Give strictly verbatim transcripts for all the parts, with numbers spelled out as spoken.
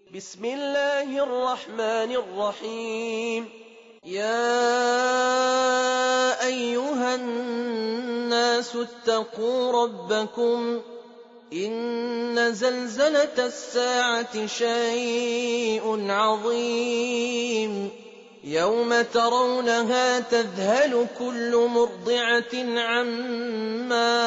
بسم الله الرحمن الرحيم. يا أيها الناس اتقوا ربكم إن زلزلة الساعة شيء عظيم يوم ترونها تذهل كل مرضعة عما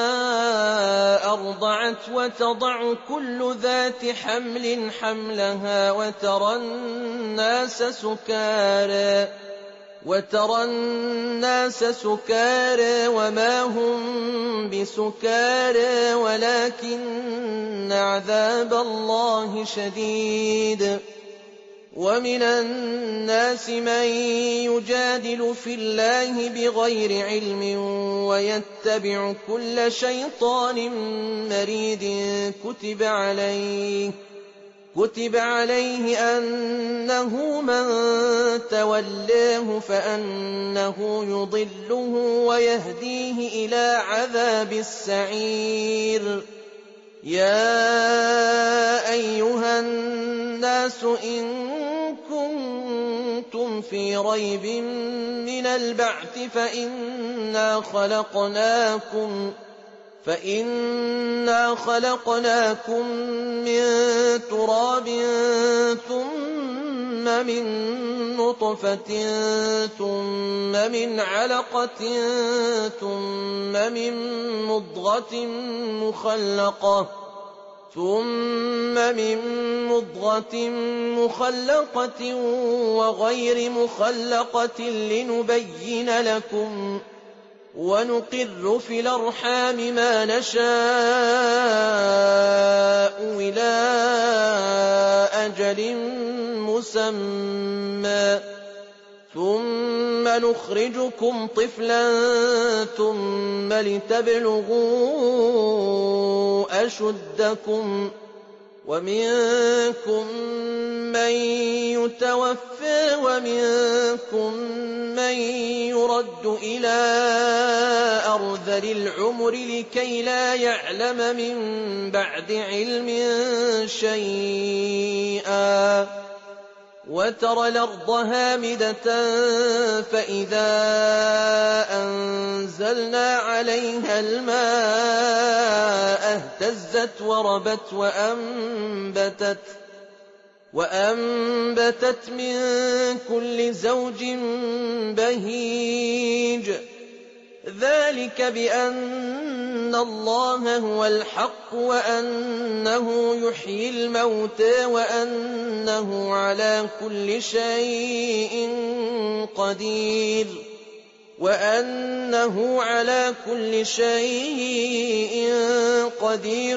أرضعت وتضع كل ذات حمل حملها وترى الناس سكارى وترى الناس سكارى وما هم بسكارى ولكن عذاب الله شديد. ومن الناس من يجادل في الله بغير علم ويتبع كل شيطان مريد كتب عليه كتب عليه أنه من تولاه فأنه يضله ويهديه إلى عذاب السعير. يا أيها الناس إن كنتم في ريب من البعث فإنا خلقناكم فإنا خلقناكم من تراب ثم من نطفة ثم من علقة ثم من مضغة مخلقة ثم من مضغة مخلقة وغير مخلقة لنبين لكم ونقر في الأرحام ما نشاء إلى أجل مسمى ثم نخرجكم طفلا ثم لتبلغوا أشدكم ومنكم من يتوفى ومنكم من يرد إلى أرذل العمر لكي لا يعلم من بعد علم شيئا. وترى الأرض هامدة فإذا أنزلنا عليها الماء اهتزت وربت وأنبتت وأنبتت من كل زوج بهيج. ذلك بأن الله هو الحق وأنه يحيي الموتى وأنه على كل شيء قدير وأنه على كل شيء قدير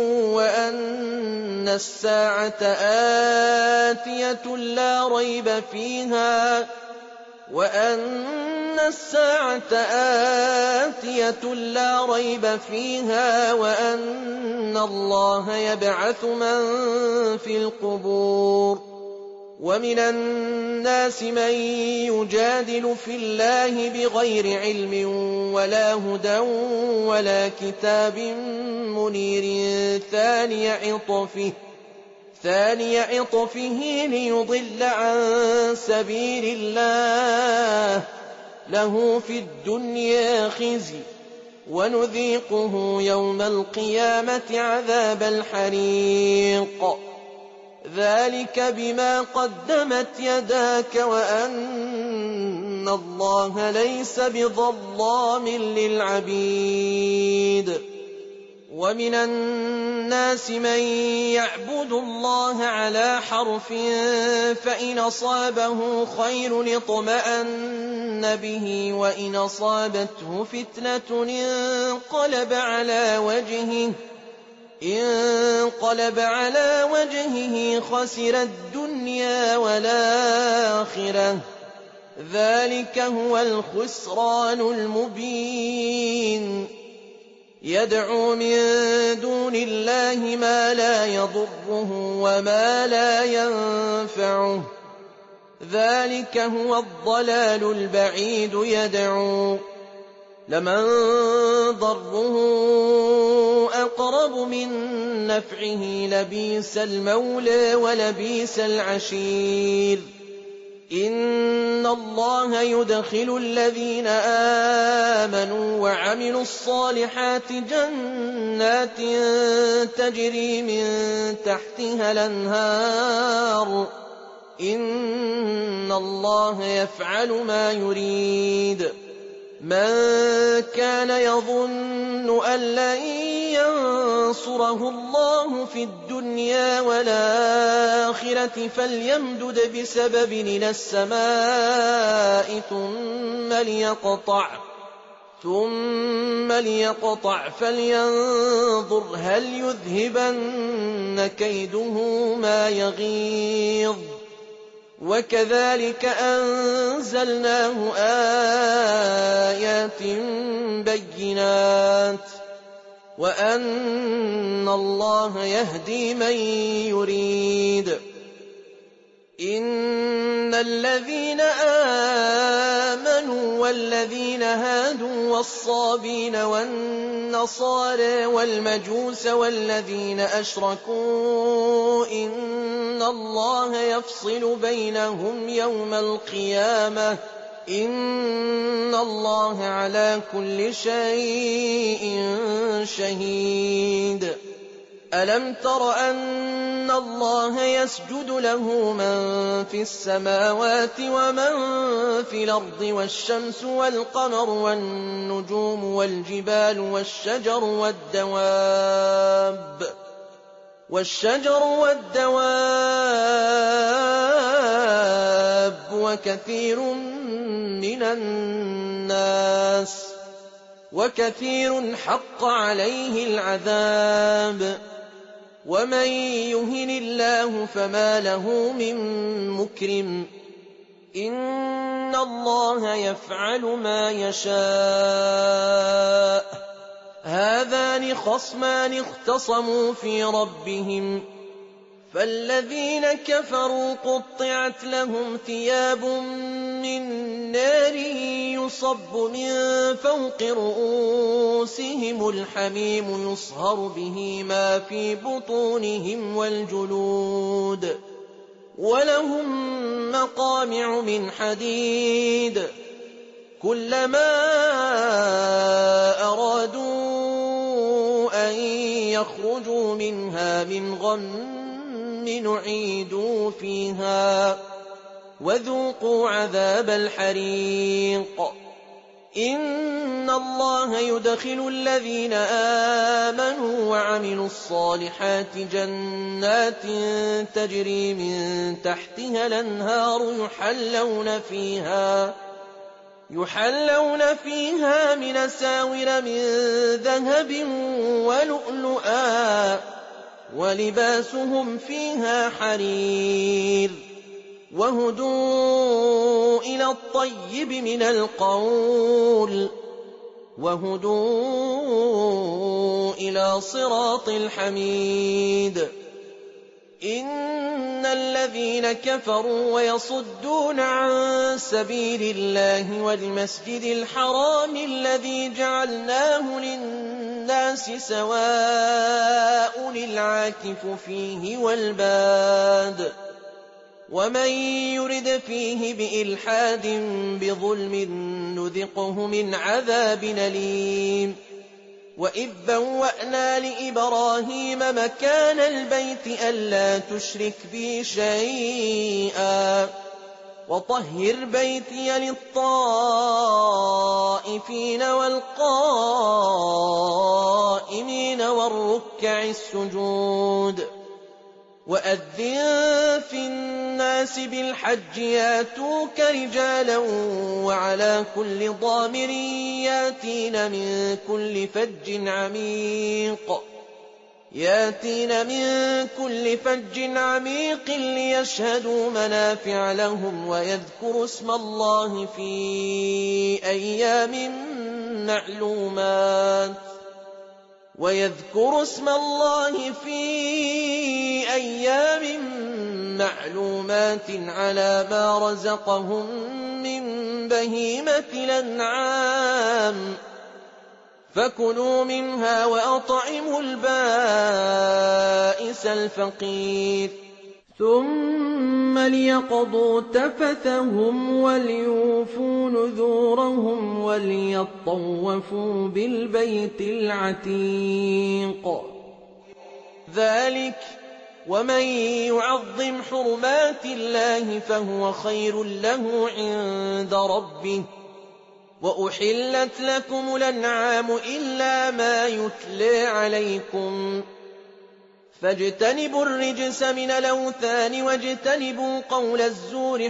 وأن الساعة آتية لا ريب فيها وأن الساعة آتية لا ريب فيها وأن الله يبعث من في القبور. ومن الناس من يجادل في الله بغير علم ولا هدى ولا كتاب منير ثاني عطفه ثاني عطفه ليضل عن سبيل الله له في الدنيا خزي ونذيقه يوم القيامة عذاب الحريق. ذلك بما قدمت يداك وأن الله ليس بظلام للعبيد. ومن الناس من يعبد الله على حرف فإن أصابه خير اطمأن به وإن أصابته فتنة انقلب على وجهه انقلب على وجهه خسر الدنيا والآخرة. ذلك هو الخسران المبين. يدعو من دون الله ما لا يضره وما لا ينفعه ذلك هو الضلال البعيد. يدعو لمن ضره أقرب من نفعه لبئس المولى ولبئس العشير إن الله يدخل الذين آمنوا وعملوا الصالحات جنات تجري من تحتها الأنهار إن الله يفعل ما يريد من كان يظن أن لن ينصره الله في الدنيا والآخرة فليمدد بسبب إلى السماء ثم ليقطع ثم ليقطع فلينظر هل يذهبن كيده ما يغيظ وكذلك أنزلناه آيات بينات وأن الله يهدي من يريد إن الذين آمنوا والذين هادوا والصابين والنصارى والمجوس والذين أشركوا إن الله يفصل بينهم يوم القيامة إن الله على كل شيء شهيد ألم تر أن الله يسجد له من في السماوات ومن في الأرض والشمس والقمر والنجوم والجبال والشجر والدواب والشجر والدواب وكثير من الناس وكثير حق عليه العذاب ومن يهن الله فما له من مكرم إن الله يفعل ما يشاء هذان خصمان اختصموا في ربهم فالذين كفروا قطعت لهم ثياب من نار يصب من فوق رؤوسهم الحميم يصهر به ما في بطونهم والجلود ولهم مقامع من حديد كلما أرادوا أن يخرجوا منها من غم نعيدوا فيها وذوقوا عذاب الحريق إن الله يدخل الذين آمنوا وعملوا الصالحات جنات تجري من تحتها الأنهار يحلون فيها يحلون فيها من أساور من ذهب ولؤلؤا ولباسهم فيها حرير وهدوا إلى الطيب من القول وهدوا إلى صراط الحميد إن الذين كفروا ويصدون عن سبيل الله والمسجد الحرام الذي جعلناه للناس سواء العاكف فيه والباد ومن يرد فيه بإلحاد بظلم نذقه من عذاب أليم وإذ بوأنا لإبراهيم مكان البيت ألا تشرك بي شيئا وطهر بيتي للطائفين والقائمين والركع السجود وأذن في الناس بالحج ياتوك رجالا وعلى كل ضامر ياتين من كل فج عميق ياتين من كل فج عميق ليشهدوا منافع لهم ويذكروا اسم الله في أيام معلومات ويذكروا اسم الله في أيام معلومات على ما رزقهم من بهيمة الأنعام فكلوا منها وأطعموا البائس الفقير ثم ليقضوا تفثهم وليوفوا نذورهم وليطوفوا بالبيت العتيق. ذلك ومن يعظم حرمات الله فهو خير له عند ربه. وأحلت لكم الأنعام إلا ما يتلى عليكم فاجتنبوا الرجس من الأوثان واجتنبوا قول الزور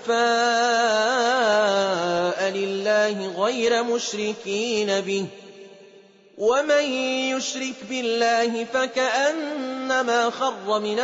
حنفاء لله غير مشركين به. ومن يشرك بالله فكأنما خر من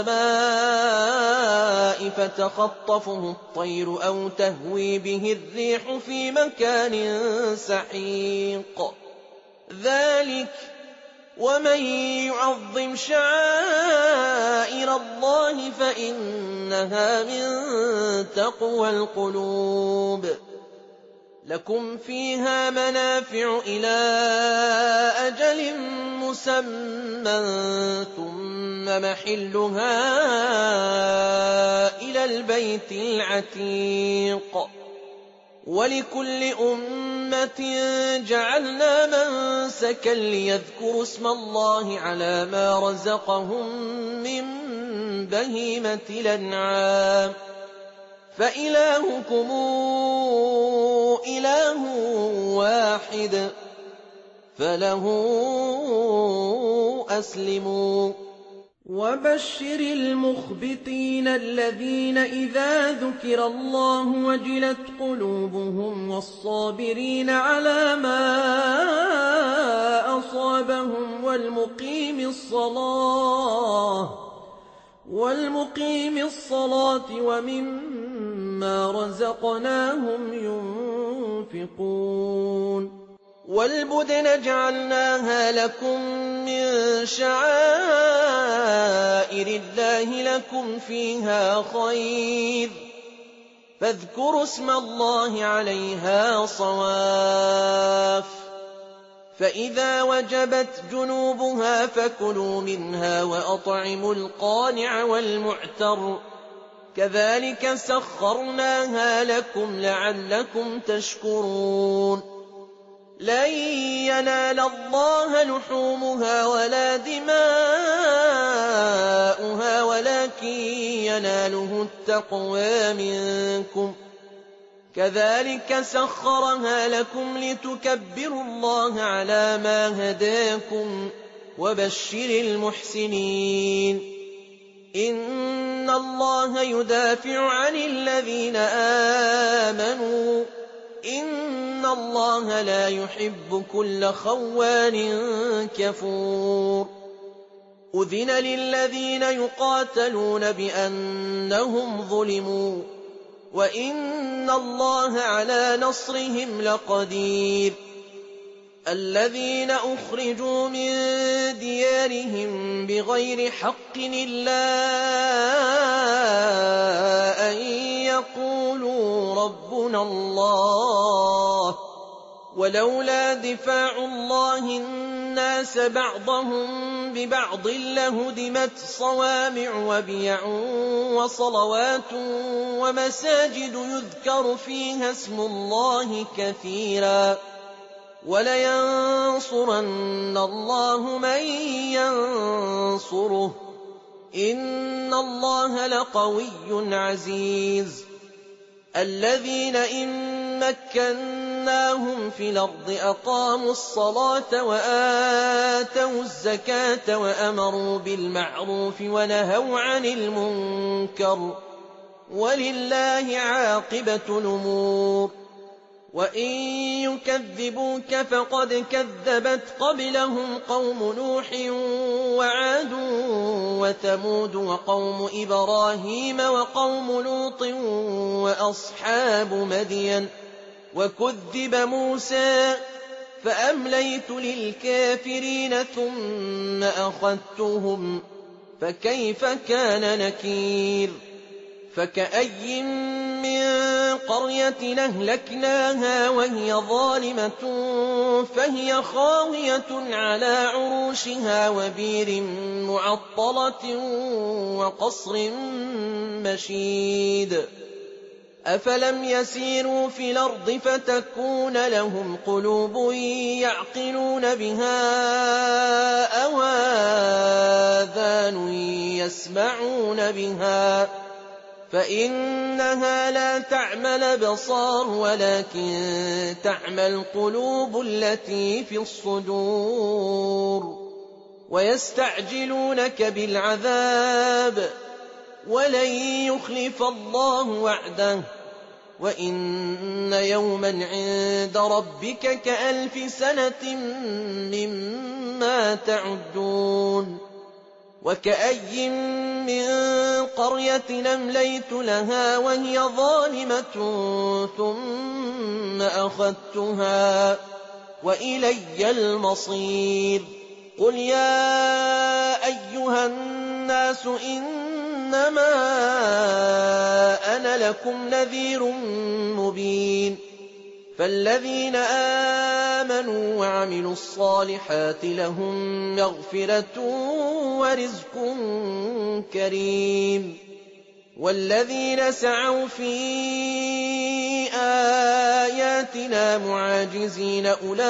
السماء فتخطفه الطير أو تهوي به الريح في مكان سحيق. ذلك ومن يعظم شعائر الله فإنها من تقوى القلوب. لكم فيها منافع إلى أجل مسمى ثم محلها إلى البيت العتيق. ولكل أمة جعلنا منسكا ليذكروا اسم الله على ما رزقهم من بهيمة الأنعام فإلهكم إله واحد فله أسلموا. وبشر المخبتين الذين إذا ذكر الله وجلت قلوبهم والصابرين على ما أصابهم والمقيم الصلاة والمقيم الصلاة ومما رزقناهم ينفقون. والبدن جعلناها لكم من شعائر الله لكم فيها خير فاذكروا اسم الله عليها صواف. فإذا وجبت جنوبها فكلوا منها وأطعموا القانع والمعتر كذلك سخرناها لكم لعلكم تشكرون. لن ينال الله لحومها ولا دماؤها ولكن يناله التقوى منكم كذلك سخرها لكم لتكبروا الله على ما هداكم وبشر المحسنين. إن الله يدافع عن الذين آمنوا إن الله لا يحب كل خوان كفور. أذن للذين يقاتلون بأنهم ظلموا وإن الله على نصرهم لقدير. الذين أخرجوا من ديارهم بغير حق إلا أن يقولوا ربنا الله ولولا دفاع الله الناس بعضهم ببعض لهدمت صوامع وبيع وصلوات ومساجد يذكر فيها اسم الله كثيرا ولينصرن الله من ينصره إن الله لقوي عزيز. الذين إن مكناهم في الأرض أقاموا الصلاة وآتوا الزكاة وأمروا بالمعروف ونهوا عن المنكر ولله عاقبة الأمور. وإن يكذبوك فقد كذبت قبلهم قوم نوح وعاد وثمود وقوم إبراهيم وقوم لوط وأصحاب مدين وكذب موسى فأمليت للكافرين ثم أخذتهم فكيف كان نكير. فكأي من قرية أهلكناها وهي ظالمة فهي خاوية على عروشها وبير معطلة وقصر مشيد أفلم يسيروا في الأرض فتكون لهم قلوب يعقلون بها أو آذان يسمعون بها فإنها لا تعمى الأبصار ولكن تعمى القلوب التي في الصدور ويستعجلونك بالعذاب ولن يخلف الله وعده وإن يوما عند ربك كألف سنة مما تعدون وكأي من قرية أمليت لها وهي ظالمة ثم أخذتها وإلي المصير قل يا أيها الناس إنما أنا لكم نذير مبين فالذين آمنوا وعملوا الصالحات لهم مغفرة ورزق كريم والذين سعوا في آياتنا معاجزين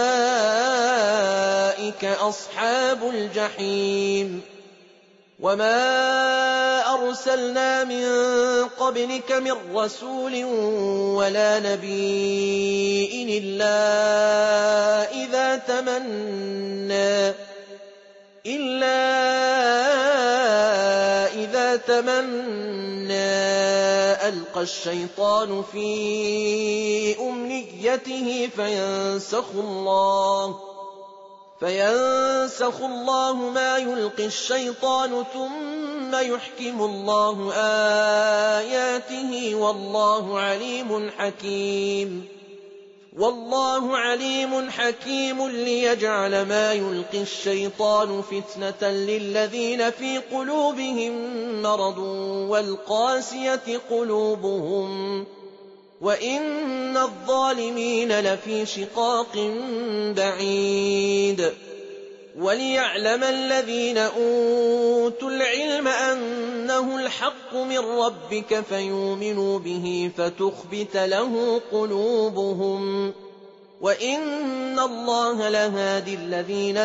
أولئك أصحاب الجحيم وما أرسلنا من قبلك من رسول ولا نبي إلا إذا تمنى إلا إذا تمنى ألقى الشيطان في أمنيته فينسخ الله فينسخ الله ما يلقي الشيطان ثم يحكم الله آياته والله عليم حكيم والله عليم حكيم ليجعل ما يلقي الشيطان فتنة للذين في قلوبهم مرض والقاسية قلوبهم وإن الظالمين لفي شقاق بعيد وليعلم الذين أوتوا العلم أنه الحق من ربك فيؤمنوا به فتخبت له قلوبهم وإن الله لهادي الذين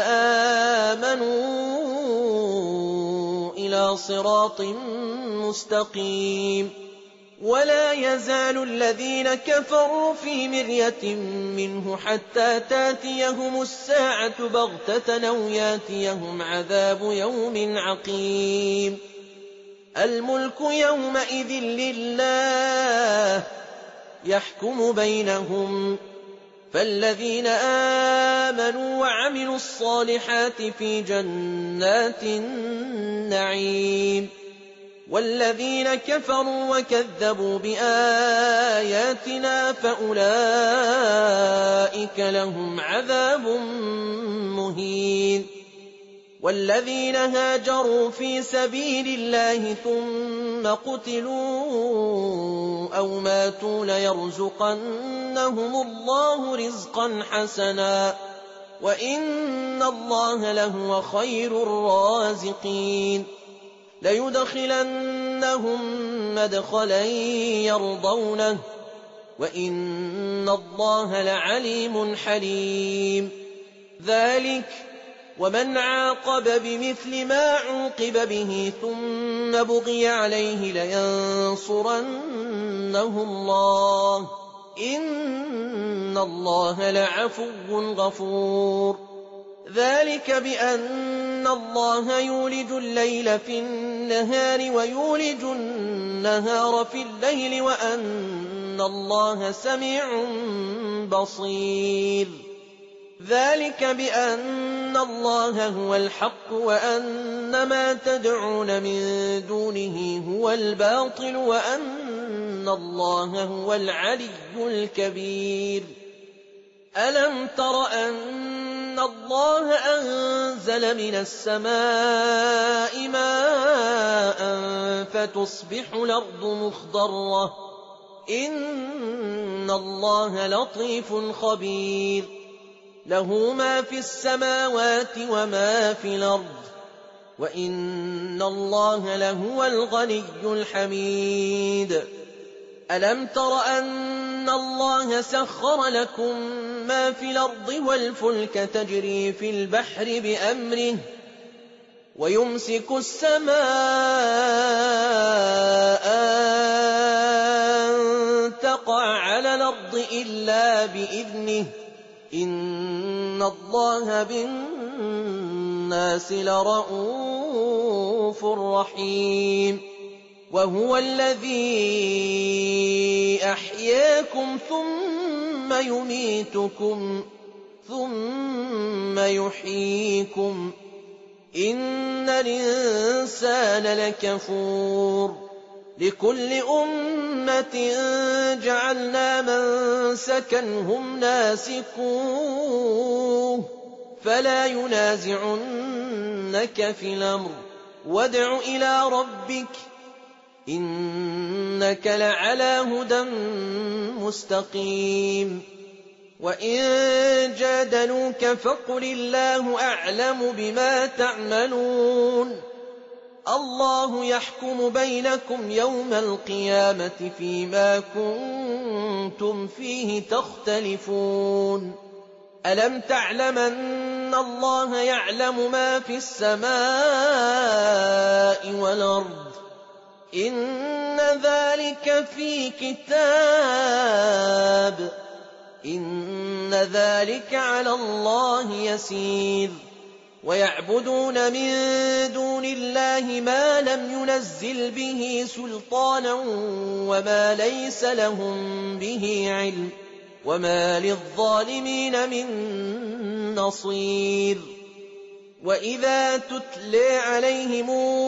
آمنوا إلى صراط مستقيم ولا يزال الذين كفروا في مرية منه حتى تاتيهم الساعة بغتة أو ياتيهم عذاب يوم عقيم الملك يومئذ لله يحكم بينهم فالذين آمنوا وعملوا الصالحات في جنات النعيم والذين كفروا وكذبوا بآياتنا فأولئك لهم عذاب مهين والذين هاجروا في سبيل الله ثم قتلوا أو ماتوا ليرزقنهم الله رزقا حسنا وإن الله لهو خير الرازقين ليدخلنهم مدخلا يرضونه وإن الله لعليم حليم ذلك ومن عاقب بمثل ما عوقب به ثم بغي عليه لينصرنه الله إن الله لعفو غفور ذلك بأن الله يولج الليل في النهار ويولج النهار في الليل وأن الله سميع بصير ذلك بأن الله هو الحق وأن ما تدعون من دونه هو الباطل وأن الله هو العلي الكبير ألم تر أن الله أنزل من السماء ماء فتصبح الأرض مخضرة إِنَّ اللَّهَ لَطِيفٌ خَبِيرٌ لَهُ مَا فِي السَّمَاوَاتِ وَمَا فِي الْأَرْضِ وَإِنَّ اللَّهَ لَهُوَ الْغَنِيُّ الْحَمِيدُ أَلَمْ تَرَ أَنَّ اللَّهَ سَخَّرَ لَكُم مَّا فِي الْأَرْضِ وَالْفُلْكَ تَجْرِي فِي الْبَحْرِ بِأَمْرِهِ وَيُمْسِكُ السَّمَاءَ أَن تَقَعَ عَلَى الْأَرْضِ إِلَّا بِإِذْنِهِ إِنَّ اللَّهَ بِالنَّاسِ لَرَءُوفٌ رَّحِيمٌ وَهُوَ الَّذِي أَحْيَاكُمْ ثُمَّ يُمِيتُكُمْ ثُمَّ يُحْيِيكُمْ إِنَّ الْإِنسَانَ لَكَفُورٌ لِكُلِّ أُمَّةٍ جَعَلْنَا مَنسَكًا هُمْ نَاسِكُوهُ فَلَا يُنَازِعُنَّكَ فِي الْأَمْرِ وَادْعُ إِلَىٰ رَبِّكَ إِنَّكَ لَعَلَىٰ هُدًى مُّسْتَقِيمٍ وَإِن جَادَلُوكَ فَقُلِ اللَّهُ أَعْلَمُ بِمَا تَعْمَلُونَ اللَّهُ يَحْكُمُ بَيْنَكُمْ يَوْمَ الْقِيَامَةِ فِيمَا كُنتُمْ فِيهِ تَخْتَلِفُونَ أَلَمْ تَعْلَمْ أَنَّ اللَّهَ يَعْلَمُ مَا فِي السَّمَاءِ وَالْأَرْضِ إِنَّ ذَلِكَ فِي كِتَابٍ إِنَّ ذَلِكَ عَلَى اللَّهِ يَسِيرٌ وَيَعْبُدُونَ مِن دُونِ اللَّهِ مَا لَمْ يُنَزِّلْ بِهِ سُلْطَانًا وَمَا لَيْسَ لَهُم بِهِ عِلْمٌ وَمَا لِلظَّالِمِينَ مِن نَّصِيرٍ وَإِذَا تُتْلَىٰ عَلَيْهِمْ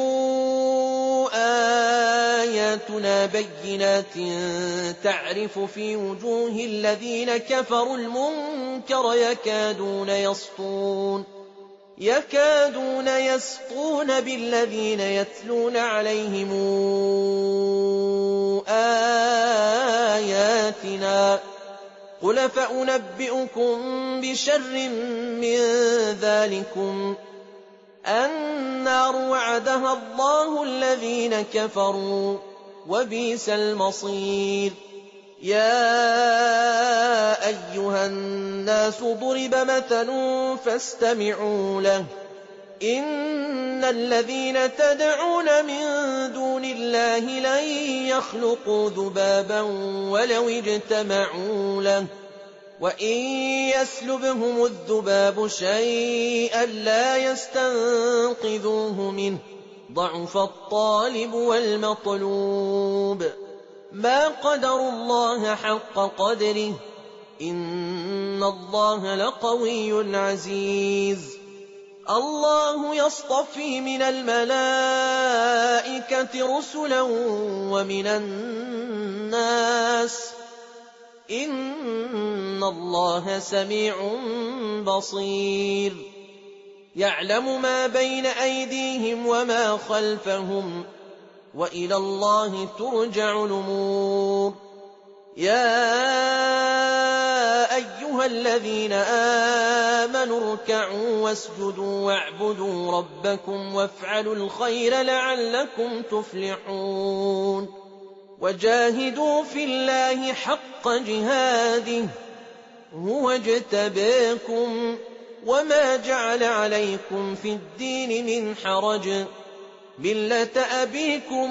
آيَاتُنَا بَيِّنَاتٍ تَعْرِفُ فِي وُجُوهِ الَّذِينَ كَفَرُوا الْمُنكَرَ يَكَادُونَ يَسْطُونَ يَكَادُونَ يَسْطُونَ بِالَّذِينَ يَتْلُونَ عَلَيْهِمْ آيَاتِنَا قُلْ فَأُنَبِّئُكُم بِشَرٍّ مِّن ذَٰلِكُمُ النَّارُ وَعَدَهَا اللَّهُ الَّذِينَ كَفَرُوا وَبِئْسَ الْمَصِيرُ يَا أَيُّهَا النَّاسُ ضُرِبَ مَثَلٌ فَاسْتَمِعُوا لَهُ إِنَّ الَّذِينَ تَدْعُونَ مِن دُونِ اللَّهِ لَن يَخْلُقُوا ذُبَابًا وَلَوِ اجْتَمَعُوا لَهُ وَإِن يَسْلُبْهُمُ الذُّبَابُ شَيْئًا لَّا يَسْتَنقِذُوهُ مِنْهُ ضَعُفَ الطَّالِبُ وَالْمَطْلُوبُ مَا قَدَرُوا اللَّهَ حَقَّ قَدْرِهِ إِنَّ اللَّهَ لَقَوِيٌّ عَزِيزٌ اللَّهُ يَصْطَفِي مِنَ الْمَلَائِكَةِ رُسُلًا وَمِنَ النَّاسِ إِنَّ اللَّهَ سَمِيعٌ بَصِيرٌ يَعْلَمُ مَا بَيْنَ أَيْدِيهِمْ وَمَا خَلْفَهُمْ وَإِلَى اللَّهِ تُرْجَعُ الْأُمُورُ يَا أَيُّهَا الَّذِينَ آمَنُوا ارْكَعُوا وَاسْجُدُوا وَاعْبُدُوا رَبَّكُمْ وَافْعَلُوا الْخَيْرَ لَعَلَّكُمْ تُفْلِحُونَ وَجَاهِدُوا فِي اللَّهِ حَقَّ جِهَادِهِ هُوَ اجْتَبَاكُمْ وَمَا جَعَلَ عَلَيْكُمْ فِي الدِّينِ مِنْ حَرَجٍ مِلَّةَ أَبِيكُمْ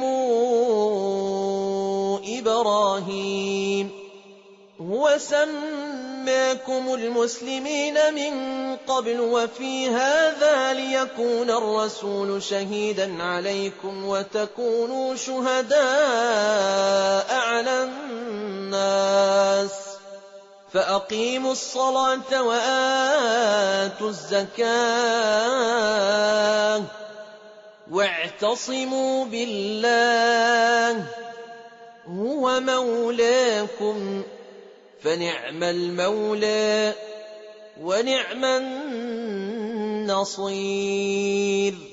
إِبْرَاهِيمَ هُوَ سَمَّاكُمُ الْمُسْلِمِينَ مِن قَبْلُ وَفِي هَٰذَا لِيَكُونَ الرَّسُولُ شَهِيدًا عَلَيْكُمْ وَتَكُونُوا شُهَدَاءَ عَلَى النَّاسِ فَأَقِيمُوا الصَّلَاةَ وَآتُوا الزَّكَاةَ وَاعْتَصِمُوا بِاللَّهِ هُوَ مَوْلَاكُمْ فَنِعْمَ الْمَوْلَىٰ وَنِعْمَ النَّصِيرُ